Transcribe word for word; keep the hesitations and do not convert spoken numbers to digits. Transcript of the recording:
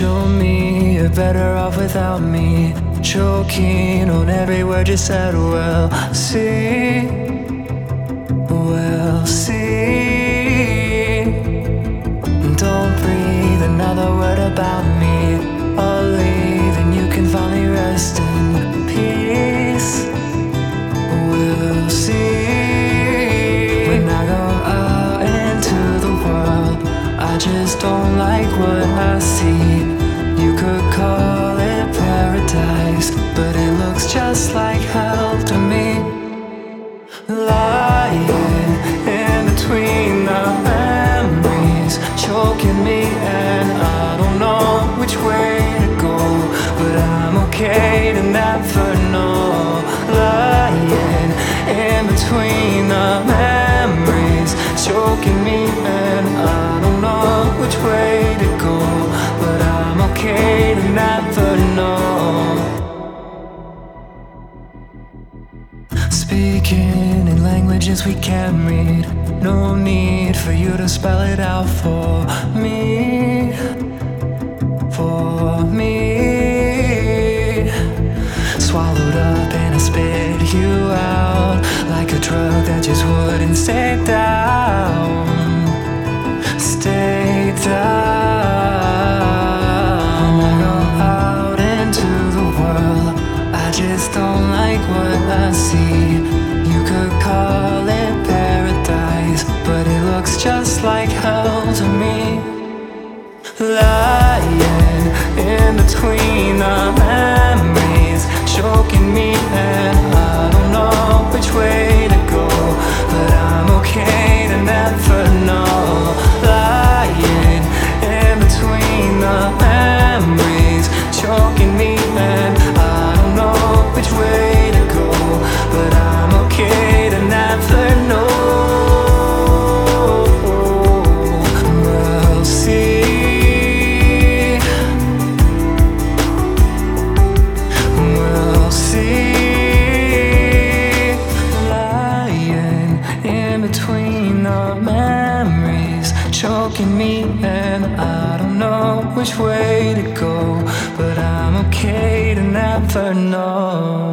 Show me you're better off without me. Choking on every word you said. Well, see, well, see. Don't breathe another word about me. I'll leave and you can finally rest in peace. We'll see. When I go out into the world, I just don't like what I see. You could call it paradise, but it looks just like hell to me. Lying in between the memories, choking me, and I don't know which way to go, but I'm okay to never know. Lying in between the memories, choking me, and I don't know which way to go, but I'm okay to never know. Speaking in languages we can't read, no need for you to spell it out for me, for me. Swallowed up and I spit you out like a drug that just wouldn't stay down, stay down. When I go out into the world, I just don't like what I see. You could call it paradise, but it looks just like hell to me. Lying in between the memories, choking me, and I don't know which way to go, but I'm okay to never know. Lying in between the memories, choking me, and I don't know which way to go, but I'm okay to never know. We'll see. We'll see. Lying in between the memories, choking me, and I don't know which way to go, but I'm okay to never know.